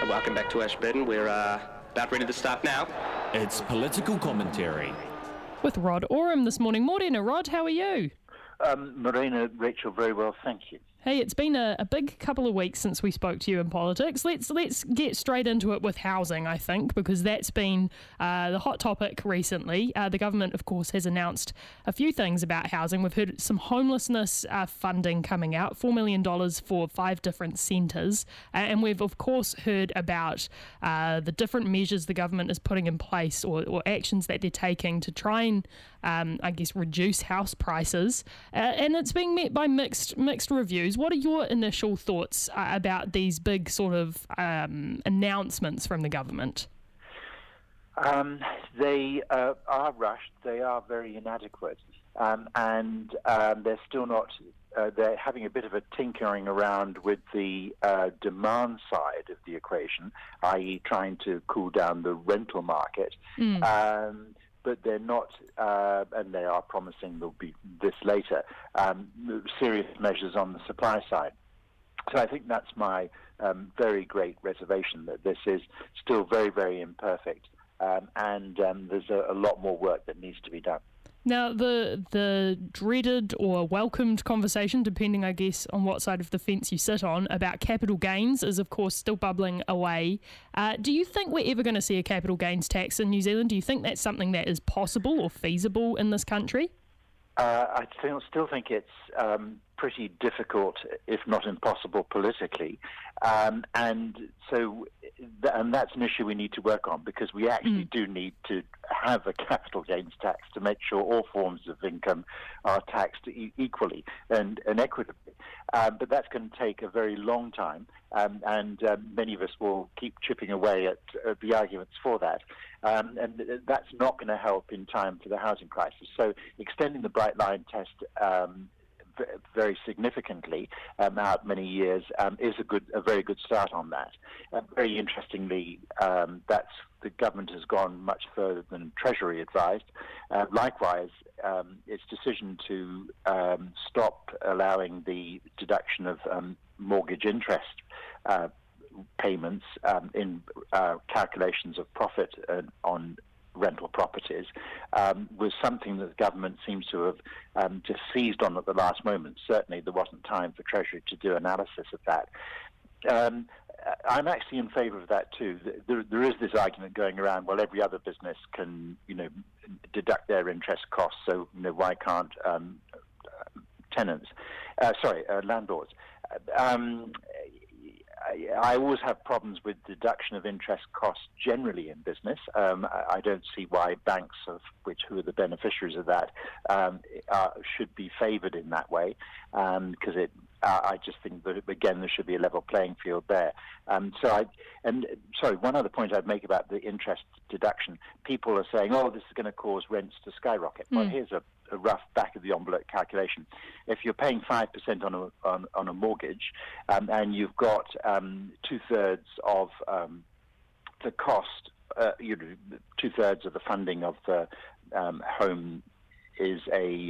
Welcome back to Ashburton. We're about ready to start now. It's political commentary. With Rod Oram this morning. Morena, Rod, how are you? Morena, Rachel, very well, thank you. Hey, it's been a big couple of weeks since we spoke to you in politics. Let's get straight into it with housing, I think, because that's been the hot topic recently. The government, of course, has announced a few things about housing. We've heard some homelessness funding coming out, $4 million for 5 different centres. And we've, of course, heard about the different measures the government is putting in place or actions that they're taking to try and, reduce house prices. And it's being met by mixed reviews. What are your initial thoughts about these big sort of announcements from the government? They are rushed. They are very inadequate. And they're still not... they're having a bit of a tinkering around with the demand side of the equation, i.e. trying to cool down the rental market. But they're not, and they are promising there'll be this later, serious measures on the supply side. So I think that's my very great reservation, that this is still very, very imperfect, and there's a lot more work that needs to be done. Now, the dreaded or welcomed conversation, depending, I guess, on what side of the fence you sit on, about capital gains is, of course, still bubbling away. Do you think we're ever going to see a capital gains tax in New Zealand? Do you think that's something that is possible or feasible in this country? I still think it's pretty difficult, if not impossible, politically. And that's an issue we need to work on, because we actually do need to have a capital gains tax to make sure all forms of income are taxed equally and equitably. But that's going to take a very long time, and many of us will keep chipping away at the arguments for that. And that's not going to help in time for the housing crisis. So extending the Bright Line test very significantly out many years is a very good start on that. Very interestingly, the government has gone much further than Treasury advised. Likewise, its decision to stop allowing the deduction of mortgage interest payments in calculations of profit on rental properties was something that the government seems to have just seized on at the last moment. Certainly there wasn't time for Treasury to do analysis of that. I'm actually in favour of that too. There is this argument going around, well, every other business can, deduct their interest costs, so, why can't landlords? I always have problems with deduction of interest costs generally in business. I don't see why banks, who are the beneficiaries of that, should be favoured in that way, because I just think that, again, there should be a level playing field there. One other point I'd make about the interest deduction. People are saying, this is going to cause rents to skyrocket. Well, here's a rough back-of-the-envelope calculation. If you're paying 5% on a mortgage, and you've got 2/3 of the cost, 2/3 of the funding of the home is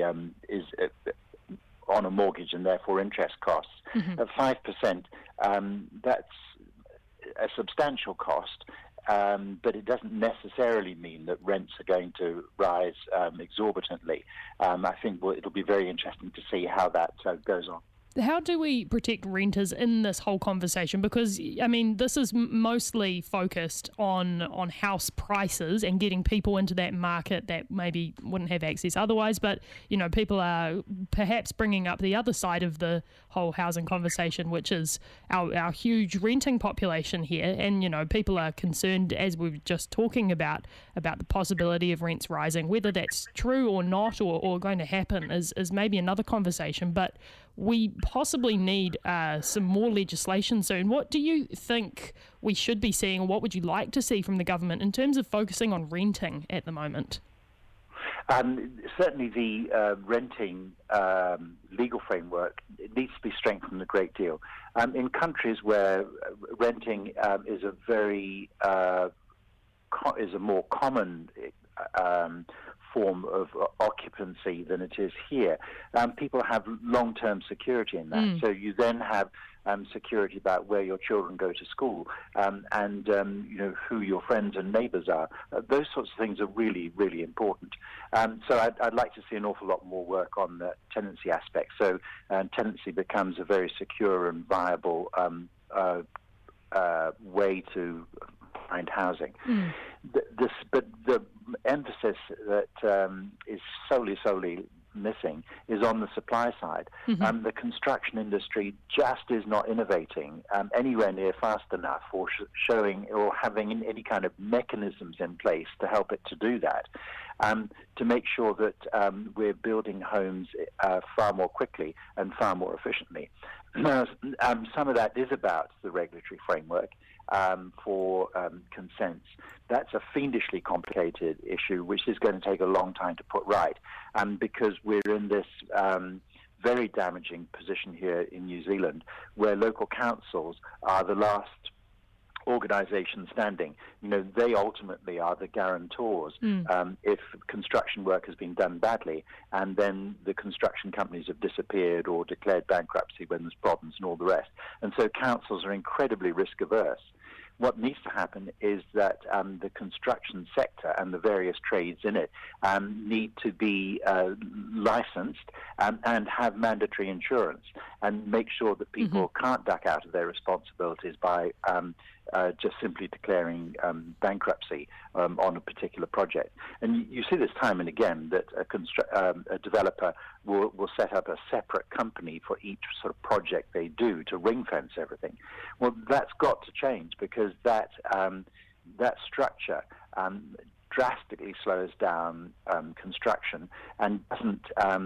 on a mortgage and therefore interest costs. At 5%, that's a substantial cost. But it doesn't necessarily mean that rents are going to rise exorbitantly. I think it'll be very interesting to see how that goes on. How do we protect renters in this whole conversation? Because, this is mostly focused on house prices and getting people into that market that maybe wouldn't have access otherwise. But, people are perhaps bringing up the other side of the whole housing conversation, which is our huge renting population here. And, people are concerned, as we were just talking about the possibility of rents rising. Whether that's true or not or going to happen is maybe another conversation. But we possibly need some more legislation soon. What do you think we should be seeing, or what would you like to see from the government in terms of focusing on renting at the moment? Certainly the renting legal framework needs to be strengthened a great deal. In countries where renting is a more common form of occupancy than it is here. People have long-term security in that. So you then have security about where your children go to school and who your friends and neighbours are. Those sorts of things are really, really important. So I'd like to see an awful lot more work on the tenancy aspect. So tenancy becomes a very secure and viable way to find housing. But the emphasis that is solely missing is on the supply side. The construction industry just is not innovating anywhere near fast enough or showing or having any kind of mechanisms in place to help it to do that, to make sure that we're building homes far more quickly and far more efficiently. Now, some of that is about the regulatory framework for consents. That's a fiendishly complicated issue, which is going to take a long time to put right, because we're in this very damaging position here in New Zealand, where local councils are the last organisation standing. They ultimately are the guarantors if construction work has been done badly, and then the construction companies have disappeared or declared bankruptcy when there's problems and all the rest. And so councils are incredibly risk averse. What needs to happen is that the construction sector and the various trades in it need to be licensed and have mandatory insurance, and make sure that people can't duck out of their responsibilities by just simply declaring bankruptcy on a particular project. And you see this time and again, that a developer will set up a separate company for each sort of project they do to ring-fence everything. Well, that's got to change, because that structure drastically slows down construction and doesn't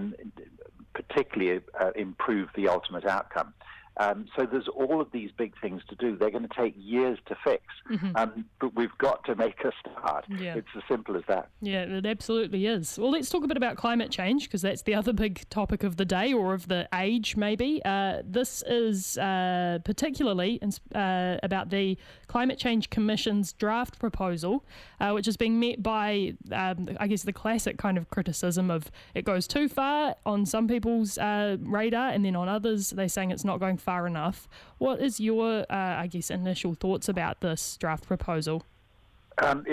particularly improve the ultimate outcome. So there's all of these big things to do. They're going to take years to fix, but we've got to make a start. Yeah. It's as simple as that. Yeah, it absolutely is. Well, let's talk a bit about climate change, because that's the other big topic of the day, or of the age maybe. This is particularly about the Climate Change Commission's draft proposal, which is being met by, I guess, the classic kind of criticism of it goes too far on some people's radar, and then on others they're saying it's not going far enough. What is your, initial thoughts about this draft proposal? The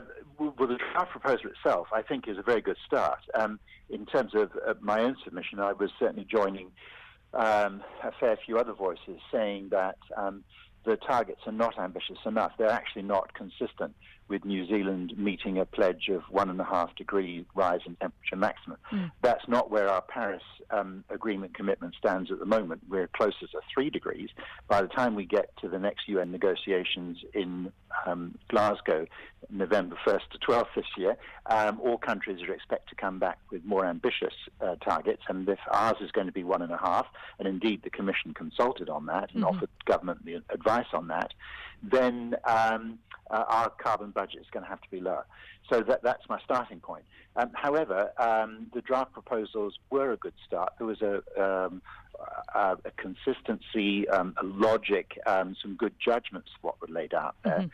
draft proposal itself, I think, is a very good start. In terms of my own submission, I was certainly joining a fair few other voices saying that the targets are not ambitious enough. They're actually not consistent with New Zealand meeting a pledge of 1.5 degree rise in temperature maximum. That's not where our Paris Agreement commitment stands at the moment. We're closer to 3 degrees. By the time we get to the next UN negotiations in Glasgow, November 1st to 12th this year, all countries are expected to come back with more ambitious targets, and if ours is going to be 1.5, and indeed the Commission consulted on that and offered government the advice on that, then our carbon budget is going to have to be lower. So that's my starting point. However, the draft proposals were a good start. There was a consistency, a logic, some good judgments for what were laid out there.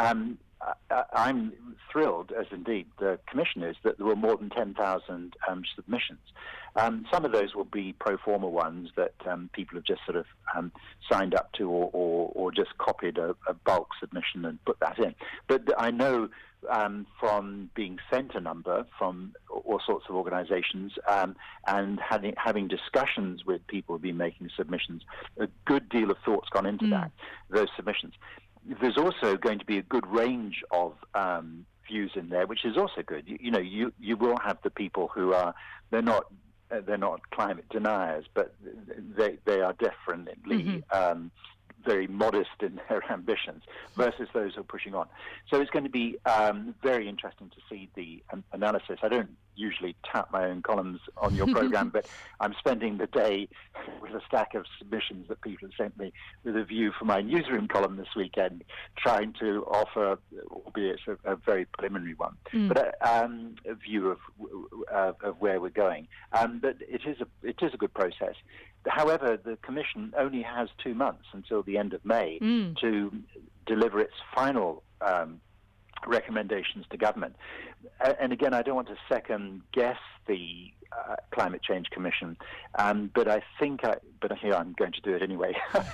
I'm thrilled, as indeed the Commission is, that there were more than 10,000 submissions. Some of those will be pro forma ones that people have just sort of signed up to or just copied a bulk submission and put that in. But I know from being sent a number from all sorts of organisations and having discussions with people who've been making submissions, a good deal of thought's gone into those submissions. There's also going to be a good range of views in there, which is also good. You will have the people who are they're not climate deniers, but they are definitely very modest in their ambitions, versus those who are pushing on. So it's going to be very interesting to see the analysis. I don't usually tap my own columns on your program, but I'm spending the day with a stack of submissions that people have sent me with a view for my newsroom column this weekend, trying to offer, albeit a very preliminary one, but a view of where we're going. But it is a good process. However, the Commission only has 2 months until the end of May to deliver its final recommendations to government. And again, I don't want to second guess the Climate Change Commission, but here I'm going to do it anyway.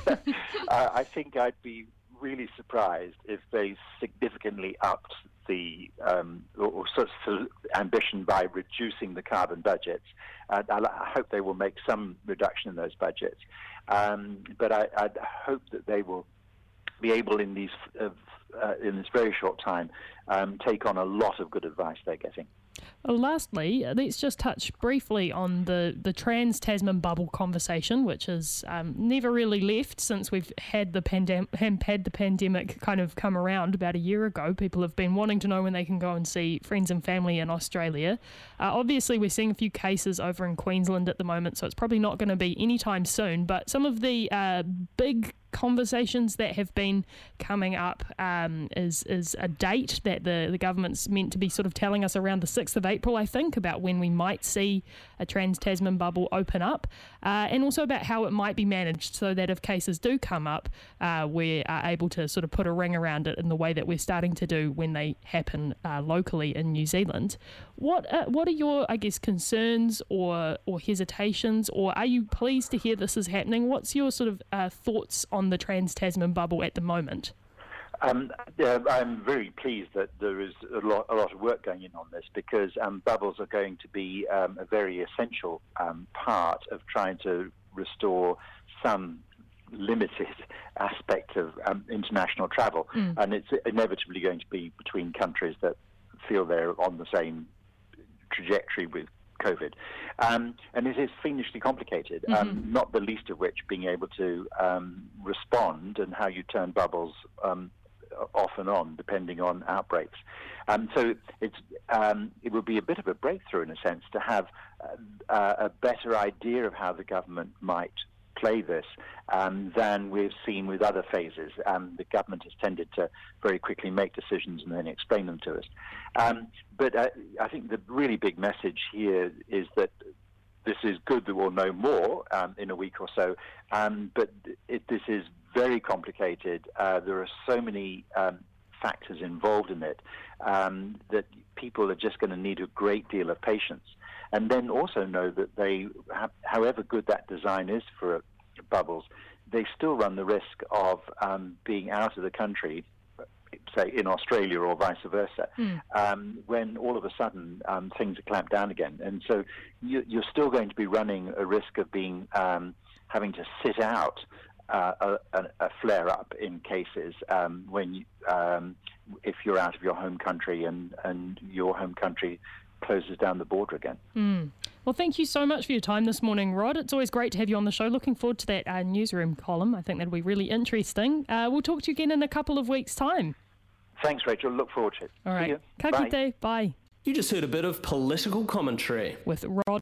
I think I'd be really surprised if they significantly upped the or sort of ambition by reducing the carbon budgets. I hope they will make some reduction in those budgets, but I'd hope that they will be able in this very short time take on a lot of good advice they're getting. Well, lastly, let's just touch briefly on the trans-Tasman bubble conversation, which has never really left since we've had the pandemic kind of come around about a year ago. People have been wanting to know when they can go and see friends and family in Australia. Obviously, we're seeing a few cases over in Queensland at the moment, so it's probably not going to be anytime soon. But some of the big conversations that have been coming up is a date that the government's meant to be sort of telling us around the 6th of April, I think, about when we might see a trans-Tasman bubble open up, and also about how it might be managed so that if cases do come up, we are able to sort of put a ring around it in the way that we're starting to do when they happen locally in New Zealand. What are your, I guess, concerns or hesitations, or are you pleased to hear this is happening? What's your sort of thoughts on the trans-Tasman bubble at the moment? I'm very pleased that there is a lot of work going in on this, because bubbles are going to be a very essential part of trying to restore some limited aspect of international travel. And it's inevitably going to be between countries that feel they're on the same trajectory with COVID. And it is fiendishly complicated, not the least of which being able to respond and how you turn bubbles off and on depending on outbreaks. So it would be a bit of a breakthrough in a sense to have a better idea of how the government might play this than we've seen with other phases. The government has tended to very quickly make decisions and then explain them to us. But I think the really big message here is that this is good that we'll know more in a week or so, but this is very complicated. There are so many factors involved in it that people are just going to need a great deal of patience. And then also know that they, however good that design is for bubbles, they still run the risk of being out of the country, say in Australia or vice versa, when all of a sudden things are clamped down again. And so you're still going to be running a risk of being having to sit out a flare-up in cases when if you're out of your home country and your home country closes down the border again. Well, thank you so much for your time this morning, Rod. It's always great to have you on the show. Looking forward to that newsroom column. I think that'll be really interesting. We'll talk to you again in a couple of weeks' time. Thanks, Rachel. Look forward to it. All right. Ka kite. Bye. You just heard a bit of political commentary with Rod